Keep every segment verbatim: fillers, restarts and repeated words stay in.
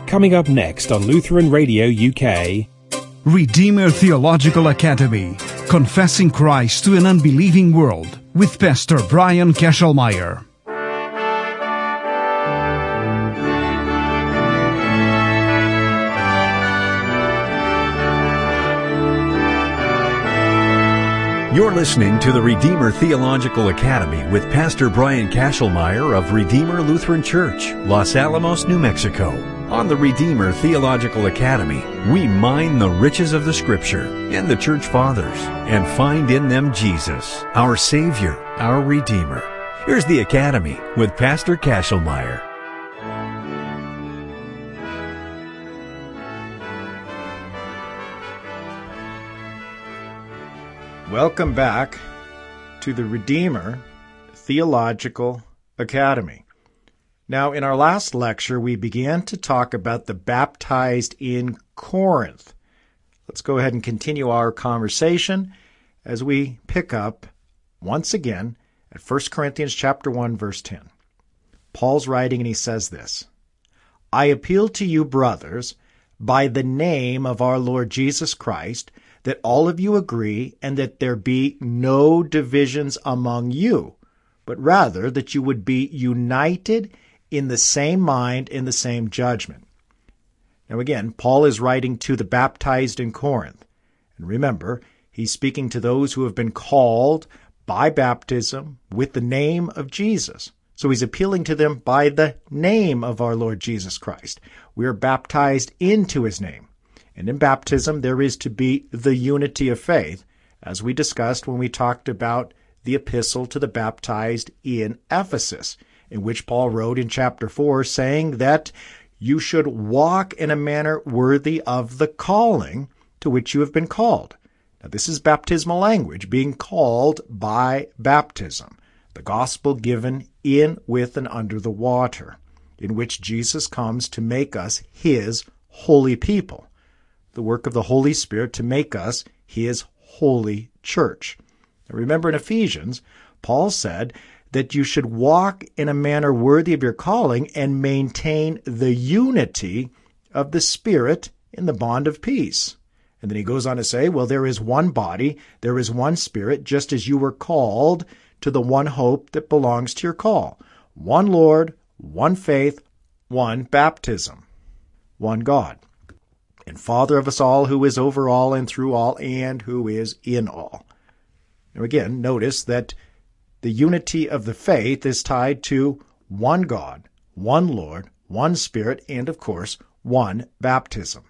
Coming up next on Lutheran Radio U K. Redeemer Theological Academy, Confessing Christ to an Unbelieving World, with Pastor Brian Kesselmeyer. You're listening to the Redeemer Theological Academy with Pastor Brian Kesselmeyer of Redeemer Lutheran Church, Los Alamos, New Mexico. On the Redeemer Theological Academy, we mine the riches of the Scripture and the Church Fathers and find in them Jesus, our Savior, our Redeemer. Here's the Academy with Pastor Kesselmeyer. Welcome back to the Redeemer Theological Academy. Now, in our last lecture, we began to talk about the baptized in Corinth. Let's go ahead and continue our conversation as we pick up once again at First Corinthians chapter one, verse ten. Paul's writing and he says this, "I appeal to you, brothers, by the name of our Lord Jesus Christ, that all of you agree, and that there be no divisions among you, but rather that you would be united in the same mind and the same judgment." Now again, Paul is writing to the baptized in Corinth. And remember, he's speaking to those who have been called by baptism with the name of Jesus. So he's appealing to them by the name of our Lord Jesus Christ. We are baptized into his name. And in baptism, there is to be the unity of faith, as we discussed when we talked about the epistle to the baptized in Ephesus, in which Paul wrote in chapter four, saying that you should walk in a manner worthy of the calling to which you have been called. Now, this is baptismal language, being called by baptism, the gospel given in, with, and under the water, in which Jesus comes to make us his holy people. The work of the Holy Spirit to make us his holy church. Now remember in Ephesians, Paul said that you should walk in a manner worthy of your calling and maintain the unity of the Spirit in the bond of peace. And then he goes on to say, well, there is one body, there is one Spirit, just as you were called to the one hope that belongs to your call. One Lord, one faith, one baptism, one God, and Father of us all, who is over all and through all and who is in all. Now again, notice that the unity of the faith is tied to one God, one Lord, one Spirit, and of course, one baptism.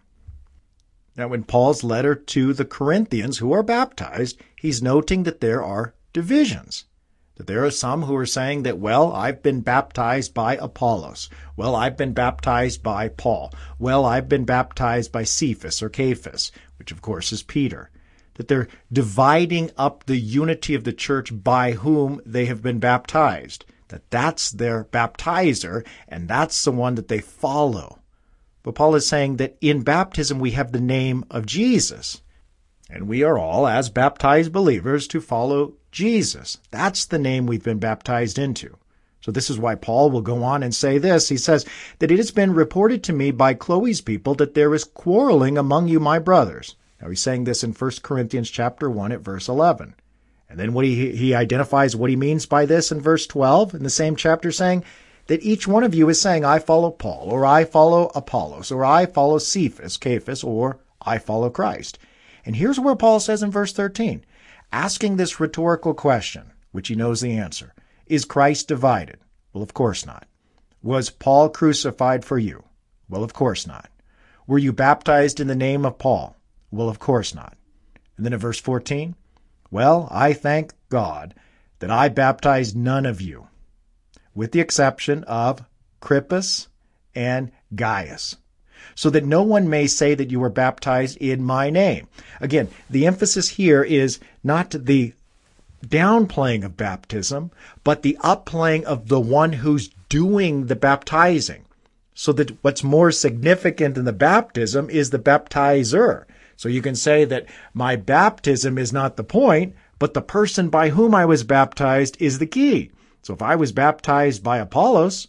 Now in Paul's letter to the Corinthians who are baptized, he's noting that there are divisions. That there are some who are saying that, well, I've been baptized by Apollos. Well, I've been baptized by Paul. Well, I've been baptized by Cephas or Cephas, which of course is Peter. That they're dividing up the unity of the church by whom they have been baptized. That that's their baptizer, and that's the one that they follow. But Paul is saying that in baptism we have the name of Jesus. And we are all, as baptized believers, to follow Jesus. That's the name we've been baptized into. So this is why Paul will go on and say this. He says that it has been reported to me by Chloe's people that there is quarreling among you, my brothers. Now he's saying this in First Corinthians chapter one at verse eleven. And then what he, he identifies what he means by this in verse twelve in the same chapter, saying that each one of you is saying, I follow Paul, or I follow Apollos, or I follow Cephas, Cephas, or I follow Christ. And here's where Paul says in verse thirteen, asking this rhetorical question, which he knows the answer, is Christ divided? Well, of course not. Was Paul crucified for you? Well, of course not. Were you baptized in the name of Paul? Well, of course not. And then in verse fourteen, well, I thank God that I baptized none of you, with the exception of Crispus and Gaius, so that no one may say that you were baptized in my name. Again, the emphasis here is not the downplaying of baptism, but the upplaying of the one who's doing the baptizing. So that what's more significant than the baptism is the baptizer. So you can say that my baptism is not the point, but the person by whom I was baptized is the key. So if I was baptized by Apollos,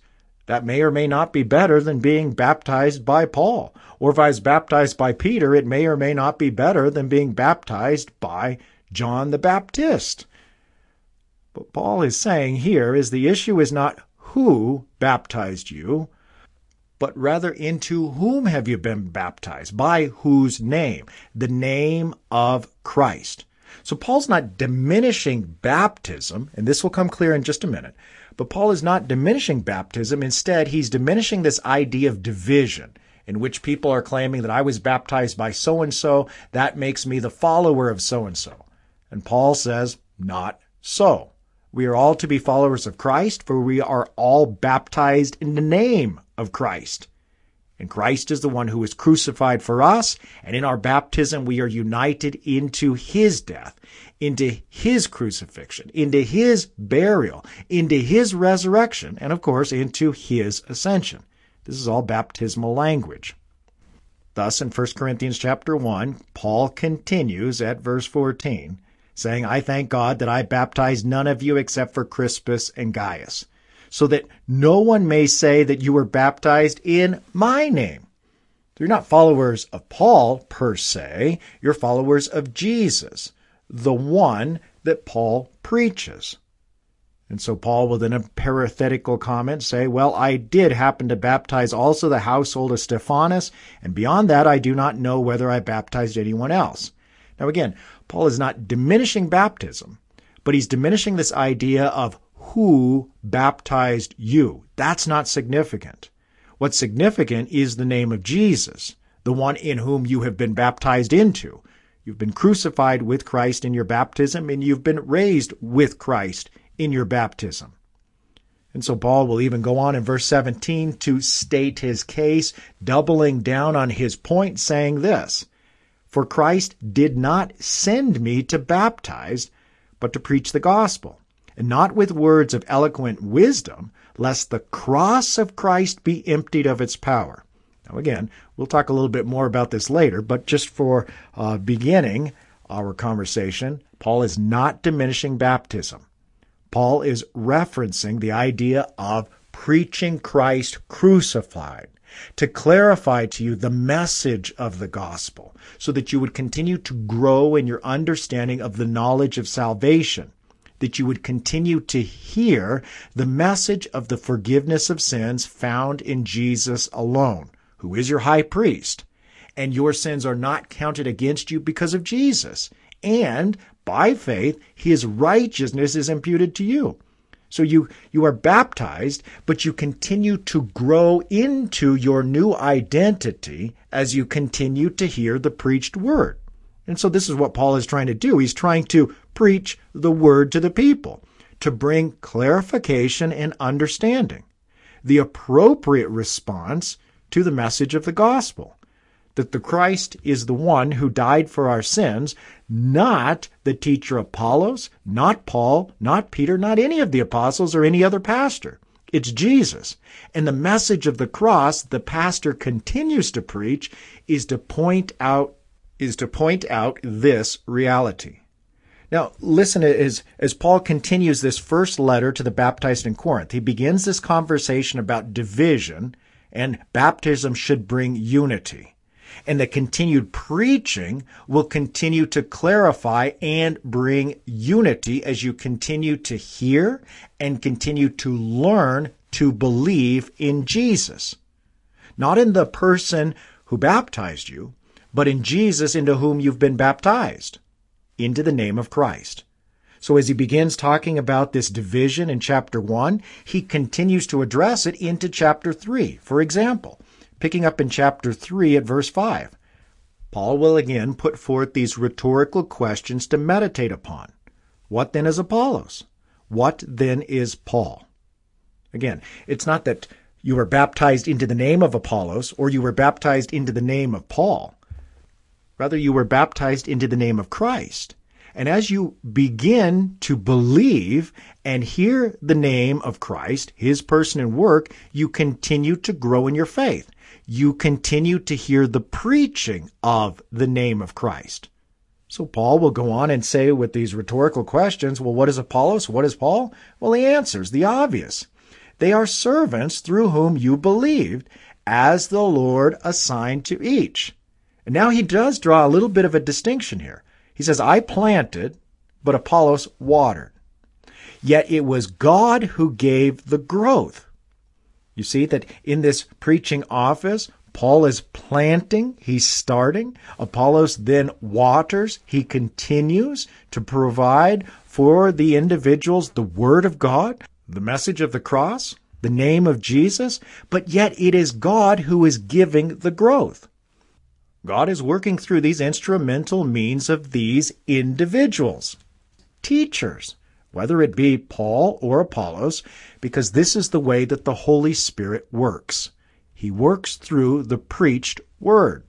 That may or may not be better than being baptized by Paul. Or if I was baptized by Peter, it may or may not be better than being baptized by John the Baptist. What Paul is saying here is the issue is not who baptized you, but rather into whom have you been baptized? By whose name? The name of Christ. So Paul's not diminishing baptism, and this will come clear in just a minute, but Paul is not diminishing baptism. Instead, he's diminishing this idea of division, in which people are claiming that I was baptized by so-and-so, that makes me the follower of so-and-so. And Paul says, not so. We are all to be followers of Christ, for we are all baptized in the name of Christ. And Christ is the one who was crucified for us, and in our baptism we are united into his death, into his crucifixion, into his burial, into his resurrection, and of course into his ascension. This is all baptismal language. Thus, in First Corinthians chapter one, Paul continues at verse fourteen, saying, I thank God that I baptized none of you except for Crispus and Gaius, so that no one may say that you were baptized in my name. You're not followers of Paul per se, you're followers of Jesus, the one that Paul preaches. And so Paul will then in a parenthetical comment say, well, I did happen to baptize also the household of Stephanas, and beyond that I do not know whether I baptized anyone else. Now again, Paul is not diminishing baptism, but he's diminishing this idea of who baptized you. That's not significant. What's significant is the name of Jesus, the one in whom you have been baptized into. You've been crucified with Christ in your baptism, and you've been raised with Christ in your baptism. And so Paul will even go on in verse seventeen to state his case, doubling down on his point, saying this, For Christ did not send me to baptize, but to preach the gospel, and not with words of eloquent wisdom, lest the cross of Christ be emptied of its power. Now again, we'll talk a little bit more about this later, but just for uh, beginning our conversation, Paul is not diminishing baptism. Paul is referencing the idea of preaching Christ crucified, to clarify to you the message of the gospel, so that you would continue to grow in your understanding of the knowledge of salvation, that you would continue to hear the message of the forgiveness of sins found in Jesus alone, who is your high priest, and your sins are not counted against you because of Jesus, and by faith, his righteousness is imputed to you. So you, you are baptized, but you continue to grow into your new identity as you continue to hear the preached word. And so this is what Paul is trying to do. He's trying to preach the word to the people, to bring clarification and understanding, the appropriate response to the message of the gospel, that the Christ is the one who died for our sins, not the teacher Apollos, not Paul, not Peter, not any of the apostles or any other pastor. It's Jesus. And the message of the cross the pastor continues to preach is to point out is to point out this reality. Now, listen as, as Paul continues this first letter to the baptized in Corinth. He begins this conversation about division, and baptism should bring unity. And the continued preaching will continue to clarify and bring unity as you continue to hear and continue to learn to believe in Jesus. Not in the person who baptized you, but in Jesus into whom you've been baptized, into the name of Christ. So as he begins talking about this division in chapter one, he continues to address it into chapter three. For example, picking up in chapter three at verse five, Paul will again put forth these rhetorical questions to meditate upon. What then is Apollos? What then is Paul? Again, it's not that you were baptized into the name of Apollos or you were baptized into the name of Paul. Rather, you were baptized into the name of Christ. And as you begin to believe and hear the name of Christ, his person and work, you continue to grow in your faith. You continue to hear the preaching of the name of Christ. So Paul will go on and say with these rhetorical questions, well, what is Apollos? What is Paul? Well, he answers the obvious, They are servants through whom you believed, as the Lord assigned to each. And now he does draw a little bit of a distinction here. He says, I planted, but Apollos watered. Yet it was God who gave the growth. You see that in this preaching office, Paul is planting, he's starting. Apollos then waters, he continues to provide for the individuals the Word of God, the message of the cross, the name of Jesus, but yet it is God who is giving the growth. God is working through these instrumental means of these individuals, teachers, whether it be Paul or Apollos, because this is the way that the Holy Spirit works. He works through the preached word.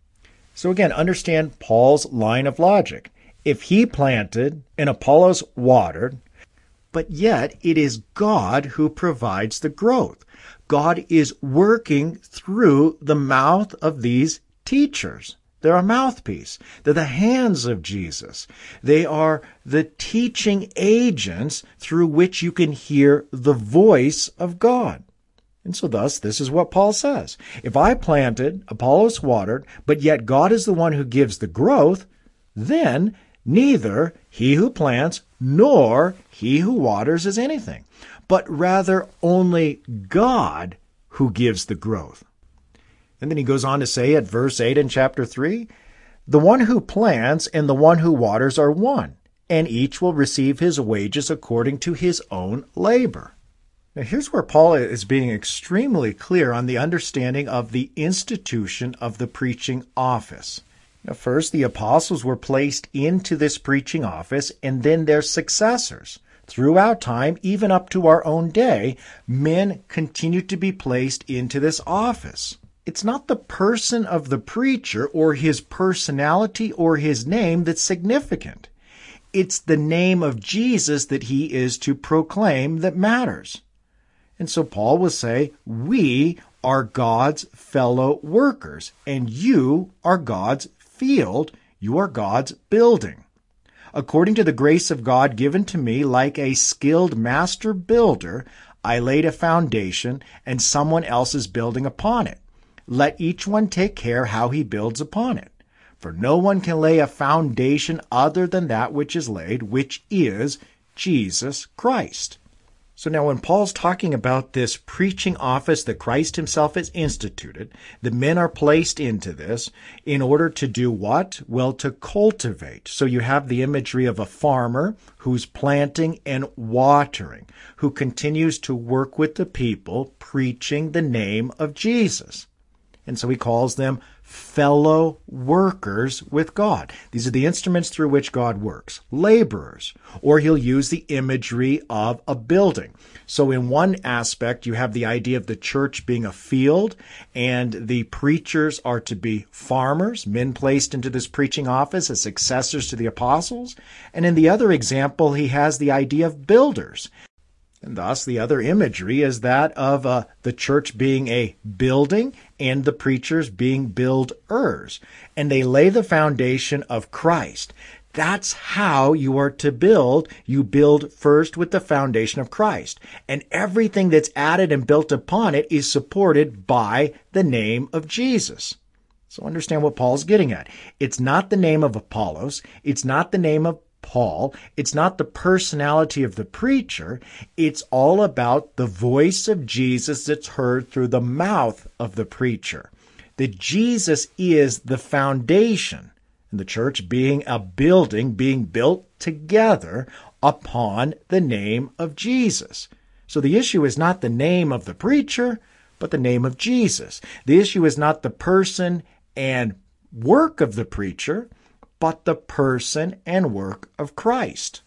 So again, understand Paul's line of logic. If he planted and Apollos watered, but yet it is God who provides the growth. God is working through the mouth of these teachers. They're a mouthpiece. They're the hands of Jesus. They are the teaching agents through which you can hear the voice of God. And so thus, this is what Paul says. If I planted, Apollos watered, but yet God is the one who gives the growth, then neither he who plants nor he who waters is anything, but rather only God who gives the growth. And then he goes on to say at verse eight in chapter three, the one who plants and the one who waters are one, and each will receive his wages according to his own labor. Now here's where Paul is being extremely clear on the understanding of the institution of the preaching office. Now, first, the apostles were placed into this preaching office, and then their successors. Throughout time, even up to our own day, men continue to be placed into this office. It's not the person of the preacher or his personality or his name that's significant. It's the name of Jesus that he is to proclaim that matters. And so Paul will say, we are God's fellow workers, and you are God's field, you are God's building. According to the grace of God given to me, like a skilled master builder, I laid a foundation, and someone else is building upon it. Let each one take care how he builds upon it. For no one can lay a foundation other than that which is laid, which is Jesus Christ. So now when Paul's talking about this preaching office that Christ himself has instituted, the men are placed into this in order to do what? Well, to cultivate. So you have the imagery of a farmer who's planting and watering, who continues to work with the people, preaching the name of Jesus. And so he calls them fellow workers with God. These are the instruments through which God works. Laborers. Or he'll use the imagery of a building. So in one aspect, you have the idea of the church being a field, and the preachers are to be farmers, men placed into this preaching office as successors to the apostles. And in the other example, he has the idea of builders. And thus, the other imagery is that of uh, the church being a building and the preachers being builders. And they lay the foundation of Christ. That's how you are to build. You build first with the foundation of Christ. And everything that's added and built upon it is supported by the name of Jesus. So understand what Paul's getting at. It's not the name of Apollos. It's not the name of Paul. It's not the personality of the preacher. It's all about the voice of Jesus that's heard through the mouth of the preacher. That Jesus is the foundation, and the church being a building being built together upon the name of Jesus. So the issue is not the name of the preacher, but the name of Jesus. The issue is not the person and work of the preacher, but the person and work of Christ.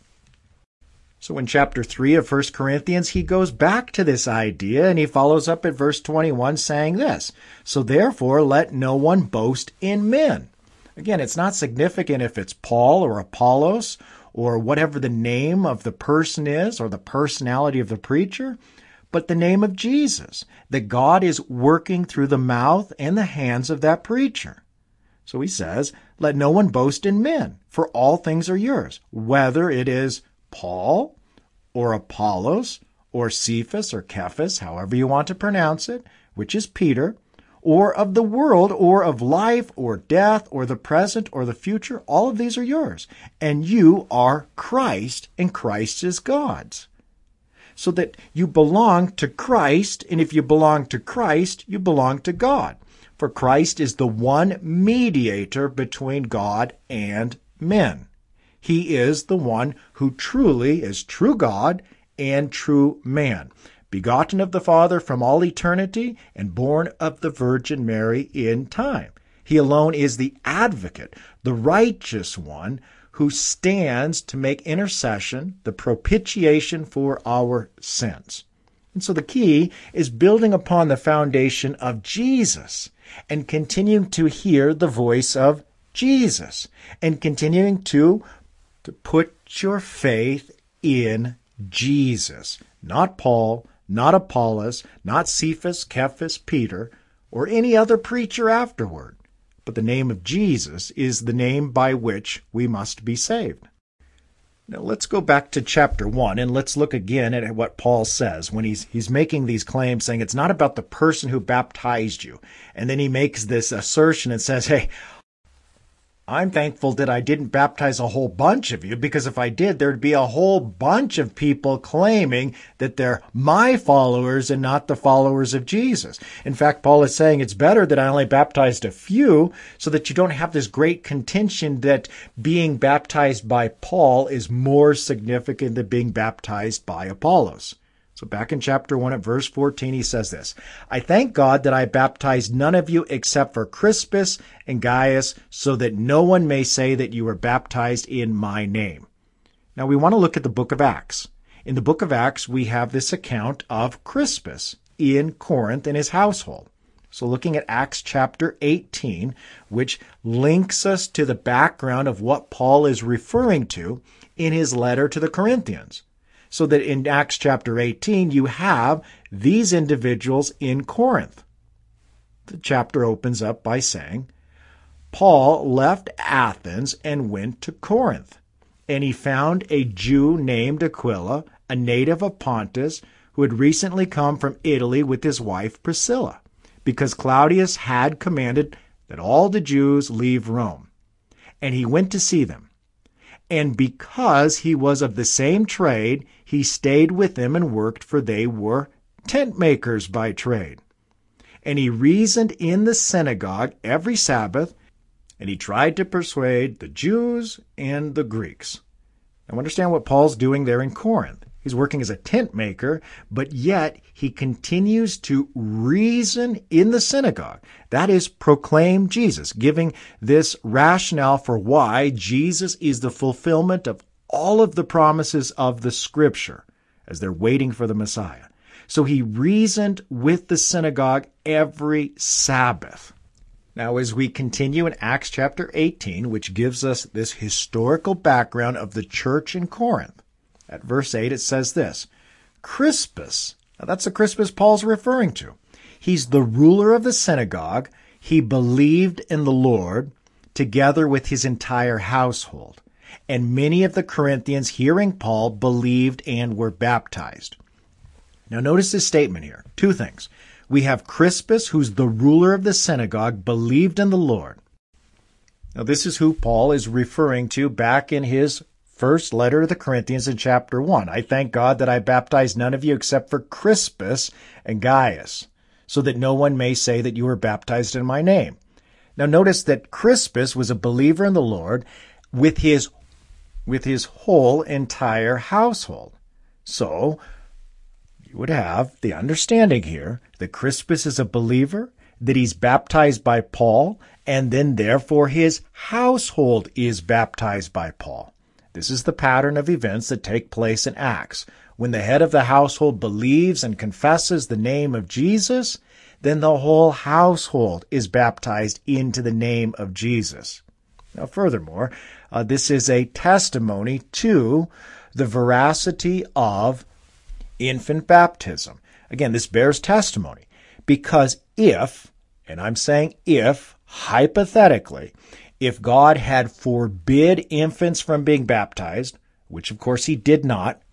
So in chapter three of First Corinthians, he goes back to this idea, and he follows up at verse twenty-one saying this, so therefore let no one boast in men. Again, it's not significant if it's Paul or Apollos or whatever the name of the person is or the personality of the preacher, but the name of Jesus, that God is working through the mouth and the hands of that preacher. So he says, let no one boast in men, for all things are yours, whether it is Paul or Apollos or Cephas or Cephas, however you want to pronounce it, which is Peter, or of the world, or of life, or death, or the present, or the future, all of these are yours. And you are Christ, and Christ is God's. So that you belong to Christ, and if you belong to Christ, you belong to God. For Christ is the one mediator between God and men. He is the one who truly is true God and true man, begotten of the Father from all eternity and born of the Virgin Mary in time. He alone is the advocate, the righteous one, who stands to make intercession, the propitiation for our sins. And so the key is building upon the foundation of Jesus and continuing to hear the voice of Jesus and continuing to, to put your faith in Jesus, not Paul, not Apollos, not Cephas, Cephas, Peter, or any other preacher afterward. But the name of Jesus is the name by which we must be saved. Now let's go back to chapter one and let's look again at what Paul says when he's he's making these claims, saying it's not about the person who baptized you. And then he makes this assertion and says, hey, I'm thankful that I didn't baptize a whole bunch of you, because if I did, there'd be a whole bunch of people claiming that they're my followers and not the followers of Jesus. In fact, Paul is saying it's better that I only baptized a few so that you don't have this great contention that being baptized by Paul is more significant than being baptized by Apollos. So back in chapter one at verse fourteen, he says this, I thank God that I baptized none of you except for Crispus and Gaius, so that no one may say that you were baptized in my name. Now we want to look at the book of Acts. In the book of Acts, we have this account of Crispus in Corinth and his household. So looking at Acts chapter eighteen, which links us to the background of what Paul is referring to in his letter to the Corinthians. So that in Acts chapter eighteen, you have these individuals in Corinth. The chapter opens up by saying, Paul left Athens and went to Corinth, and he found a Jew named Aquila, a native of Pontus, who had recently come from Italy with his wife Priscilla, because Claudius had commanded that all the Jews leave Rome. And he went to see them. And because he was of the same trade, he stayed with them and worked, for they were tent makers by trade. And he reasoned in the synagogue every Sabbath, and he tried to persuade the Jews and the Greeks. Now understand what Paul's doing there in Corinth. He's working as a tent maker, but yet he continues to reason in the synagogue. That is, proclaim Jesus, giving this rationale for why Jesus is the fulfillment of all of the promises of the Scripture as they're waiting for the Messiah. So he reasoned with the synagogue every Sabbath. Now, as we continue in Acts chapter eighteen, which gives us this historical background of the church in Corinth, at verse eight it says this, Crispus, now that's the Crispus Paul's referring to. He's the ruler of the synagogue. He believed in the Lord together with his entire household. And many of the Corinthians, hearing Paul, believed and were baptized. Now notice this statement here. Two things. We have Crispus, who's the ruler of the synagogue, believed in the Lord. Now this is who Paul is referring to back in his first letter to the Corinthians in chapter one. I thank God that I baptized none of you except for Crispus and Gaius, so that no one may say that you were baptized in my name. Now notice that Crispus was a believer in the Lord with his, with his whole entire household. So you would have the understanding here that Crispus is a believer, that he's baptized by Paul, and then therefore his household is baptized by Paul. This is the pattern of events that take place in Acts. When the head of the household believes and confesses the name of Jesus, then the whole household is baptized into the name of Jesus. Now, furthermore, uh, this is a testimony to the veracity of infant baptism. Again, this bears testimony, because if, and I'm saying if, hypothetically, if God had forbid infants from being baptized, which of course he did not,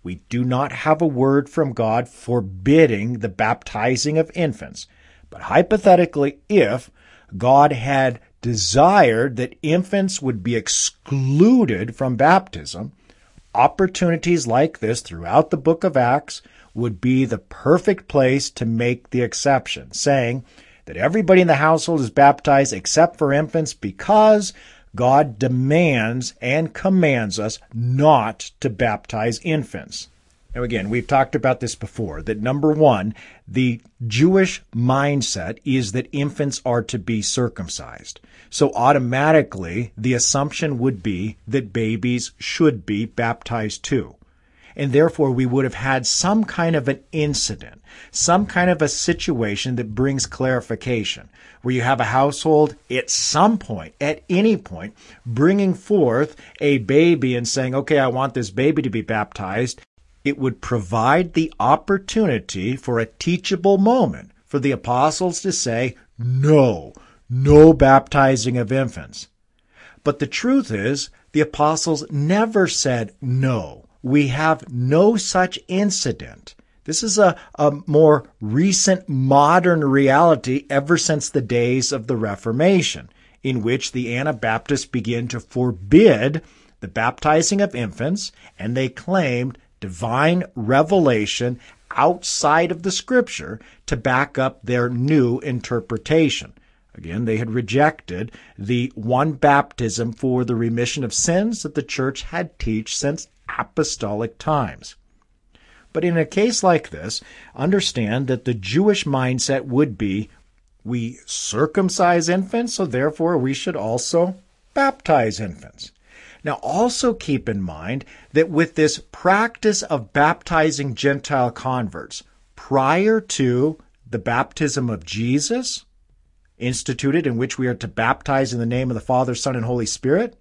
We do not have a word from God forbidding the baptizing of infants. But hypothetically, if God had desired that infants would be excluded from baptism, opportunities like this throughout the book of Acts would be the perfect place to make the exception, saying that everybody in the household is baptized except for infants because God demands and commands us not to baptize infants. Now again, we've talked about this before, that number one, the Jewish mindset is that infants are to be circumcised. So automatically, the assumption would be that babies should be baptized too. And therefore, we would have had some kind of an incident, some kind of a situation that brings clarification, where you have a household at some point, at any point, bringing forth a baby and saying, okay, I want this baby to be baptized. It would provide the opportunity for a teachable moment for the apostles to say, no, no baptizing of infants. But the truth is, the apostles never said no. We have no such incident. This is a, a more recent modern reality ever since the days of the Reformation, in which the Anabaptists began to forbid the baptizing of infants, and they claimed divine revelation outside of the Scripture to back up their new interpretation. Again, they had rejected the one baptism for the remission of sins that the church had taught since apostolic times. But in a case like this, understand that the Jewish mindset would be, we circumcise infants, so therefore we should also baptize infants. Now also keep in mind that with this practice of baptizing Gentile converts, prior to the baptism of Jesus, instituted in which we are to baptize in the name of the Father, Son, and Holy Spirit,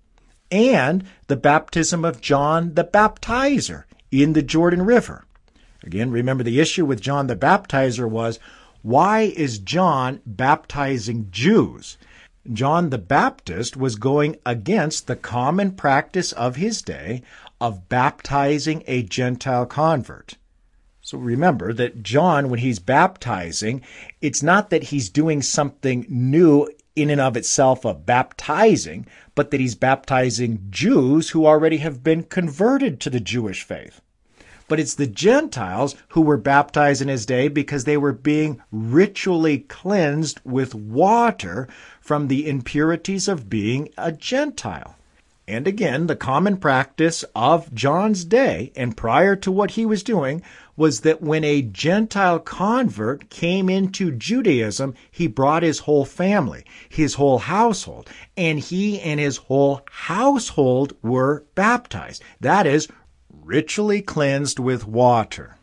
and the baptism of John the Baptizer in the Jordan River. Again, remember the issue with John the Baptizer was, why is John baptizing Jews? John the Baptist was going against the common practice of his day of baptizing a Gentile convert. So remember that John, when he's baptizing, it's not that he's doing something new in and of itself of baptizing, but that he's baptizing Jews who already have been converted to the Jewish faith. But it's the Gentiles who were baptized in his day because they were being ritually cleansed with water from the impurities of being a Gentile. And again, the common practice of John's day and prior to what he was doing was that when a Gentile convert came into Judaism, he brought his whole family, his whole household, and he and his whole household were baptized. That is, ritually cleansed with water.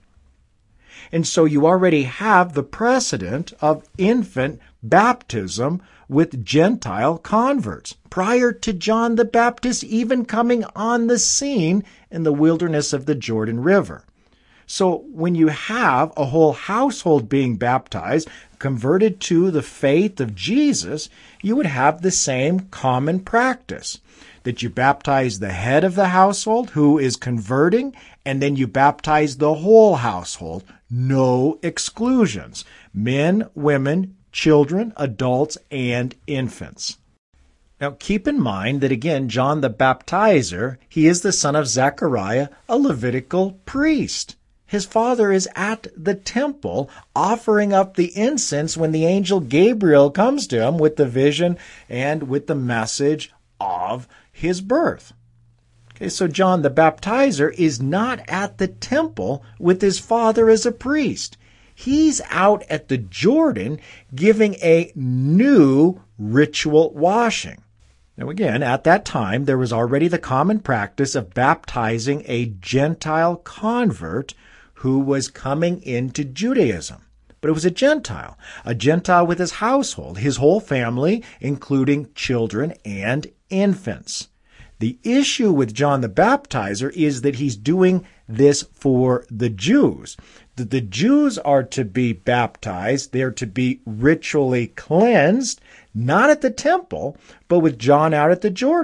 And so you already have the precedent of infant baptism with Gentile converts prior to John the Baptist even coming on the scene in the wilderness of the Jordan River. So when you have a whole household being baptized, converted to the faith of Jesus, you would have the same common practice, that you baptize the head of the household who is converting, and then you baptize the whole household. No exclusions. Men, women, children, adults, and infants. Now keep in mind that again, John the Baptizer, he is the son of Zechariah, a Levitical priest. His father is at the temple offering up the incense when the angel Gabriel comes to him with the vision and with the message of his birth. Okay, so John the Baptizer is not at the temple with his father as a priest. He's out at the Jordan giving a new ritual washing. Now again, at that time, there was already the common practice of baptizing a Gentile convert who was coming into Judaism. But it was a Gentile, a Gentile with his household, his whole family, including children and infants. The issue with John the Baptizer is that he's doing this for the Jews. That the Jews are to be baptized, they're to be ritually cleansed, not at the temple, but with John out at the Jordan.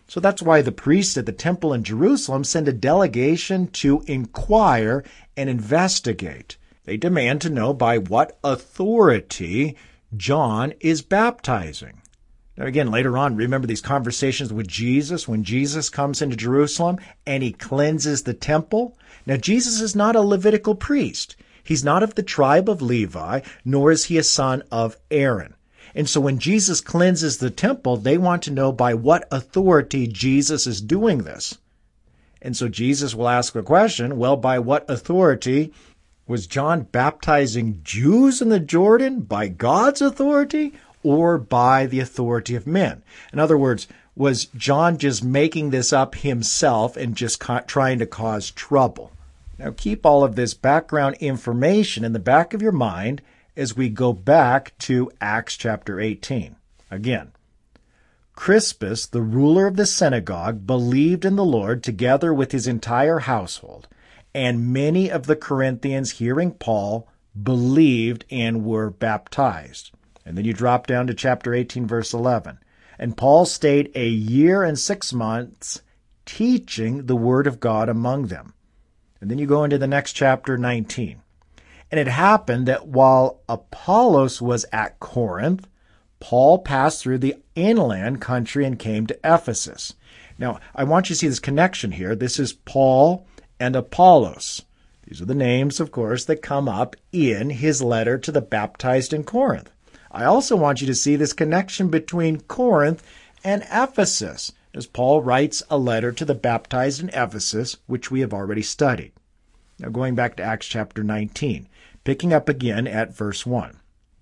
So that's why the priests at the temple in Jerusalem send a delegation to inquire and investigate. They demand to know by what authority John is baptizing. Now again, later on, remember these conversations with Jesus when Jesus comes into Jerusalem and he cleanses the temple? Now Jesus is not a Levitical priest. He's not of the tribe of Levi, nor is he a son of Aaron. And so when Jesus cleanses the temple, they want to know by what authority Jesus is doing this. And so Jesus will ask a question, well, by what authority? Was John baptizing Jews in the Jordan by God's authority or by the authority of men? In other words, was John just making this up himself and just ca- trying to cause trouble? Now keep all of this background information in the back of your mind as we go back to Acts chapter eighteen. Again, Crispus, the ruler of the synagogue, believed in the Lord together with his entire household, and many of the Corinthians, hearing Paul, believed and were baptized. And then you drop down to chapter eighteen, verse eleven. And Paul stayed a year and six months teaching the word of God among them. And then you go into the next chapter, nineteen. And it happened that while Apollos was at Corinth, Paul passed through the inland country and came to Ephesus. Now, I want you to see this connection here. This is Paul and Apollos. These are the names, of course, that come up in his letter to the baptized in Corinth. I also want you to see this connection between Corinth and Ephesus, as Paul writes a letter to the baptized in Ephesus, which we have already studied. Now going back to Acts chapter nineteen, picking up again at verse one.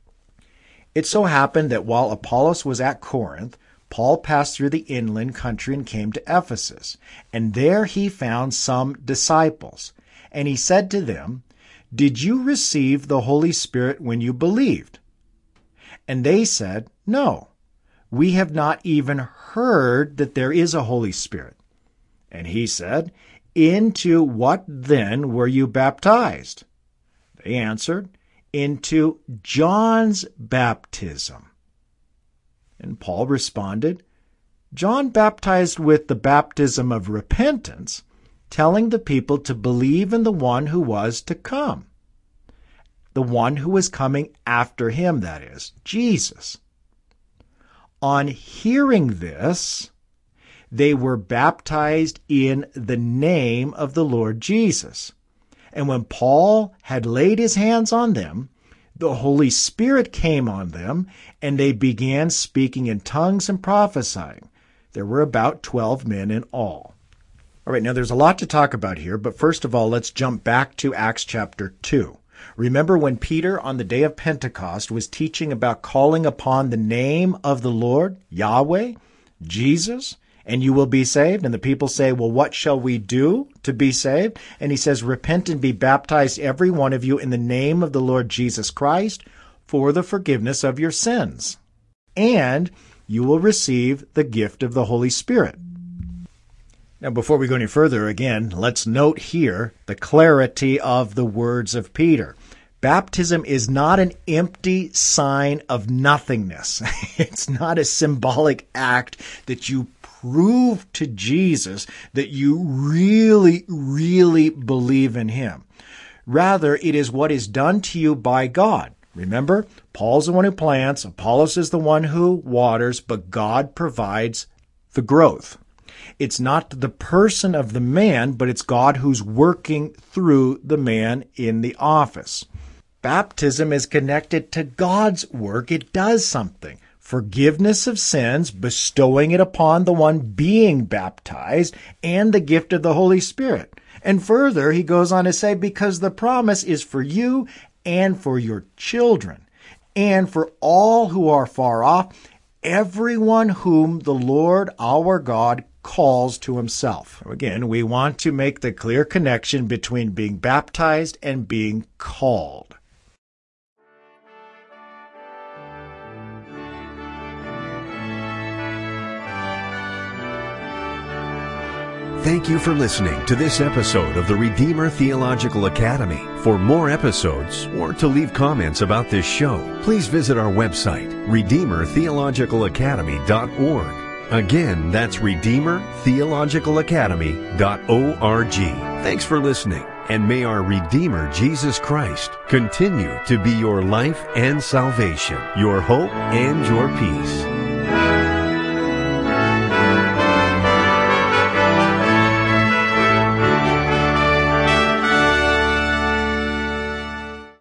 It so happened that while Apollos was at Corinth, Paul passed through the inland country and came to Ephesus, and there he found some disciples. And he said to them, "Did you receive the Holy Spirit when you believed?" And they said, "No, we have not even heard that there is a Holy Spirit." And he said, "Into what then were you baptized?" They answered, "Into John's baptism." And Paul responded, "John baptized with the baptism of repentance, telling the people to believe in the one who was to come. The one who was coming after him, that is, Jesus." On hearing this, they were baptized in the name of the Lord Jesus. And when Paul had laid his hands on them, the Holy Spirit came on them, and they began speaking in tongues and prophesying. There were about twelve men in all. All right, now there's a lot to talk about here, but first of all, let's jump back to Acts chapter two. Remember when Peter on the day of Pentecost was teaching about calling upon the name of the Lord, Yahweh, Jesus, and you will be saved? And the people say, "Well, what shall we do to be saved?" And he says, "Repent and be baptized, every one of you, in the name of the Lord Jesus Christ, for the forgiveness of your sins. And you will receive the gift of the Holy Spirit." Now, before we go any further, again, let's note here the clarity of the words of Peter. Baptism is not an empty sign of nothingness. It's not a symbolic act that you prove to Jesus that you really, really believe in him. Rather, it is what is done to you by God. Remember, Paul's the one who plants, Apollos is the one who waters, but God provides the growth. It's not the person of the man, but it's God who's working through the man in the office. Baptism is connected to God's work. It does something. Forgiveness of sins, bestowing it upon the one being baptized, and the gift of the Holy Spirit. And further, he goes on to say, because the promise is for you and for your children, and for all who are far off, everyone whom the Lord our God calls to himself. Again, we want to make the clear connection between being baptized and being called. Thank you for listening to this episode of the Redeemer Theological Academy. For more episodes or to leave comments about this show, please visit our website, redeemer theological academy dot org. Again, that's Redeemer Theological Academy dot org. Thanks for listening, and may our Redeemer Jesus Christ continue to be your life and salvation, your hope and your peace.